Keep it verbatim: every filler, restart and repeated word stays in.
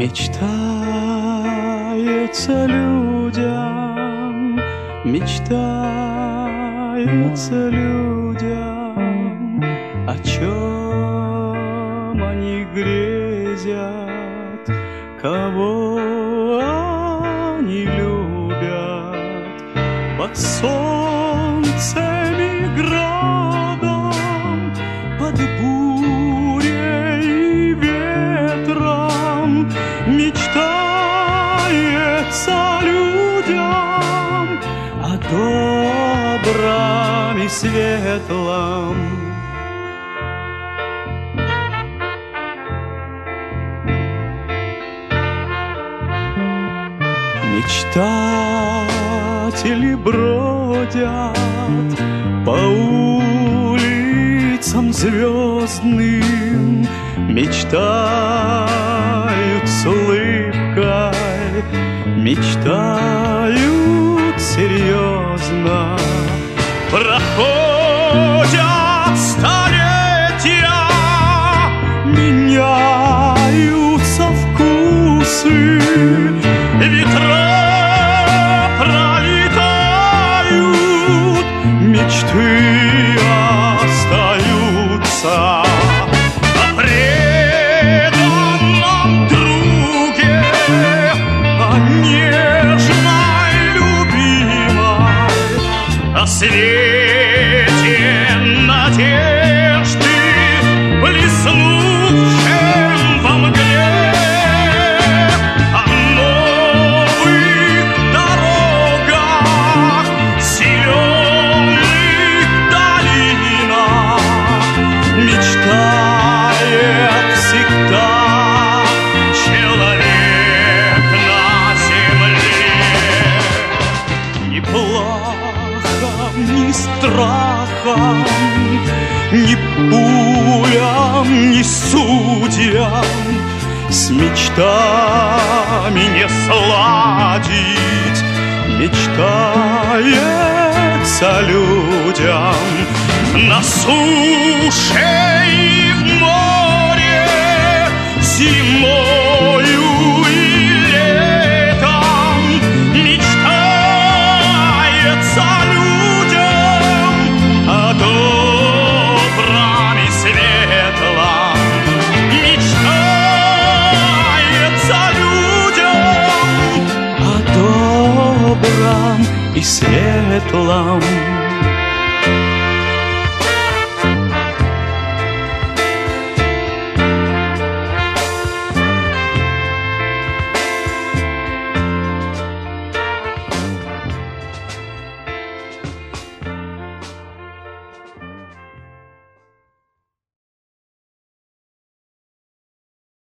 Мечтается людям, мечтается людям, о чем они грезят, кого они любят. Под солнцем и градом, под бурей и ветром мечтается людям о добром и светлом. Мечтатели бродят по улицам звездным, мечтают с улыбкой, мечтают серьезно. Проходят столетия, меняются вкусы, ветра пролетают, мечты остаются. О преданном друге, о нежной любимой, о свете надежды, блеснувшем во мгле, о новых дорогах, зеленых долинах мечтает всегда человек на земле. Ни плахом, ни страхом, ни пулям, ни судьям с мечтами не сладить. Мечтается людям на суше и в море, зимою и летом. Мечтается людям о добром и светлом. Мечтается людям о добром и светлом.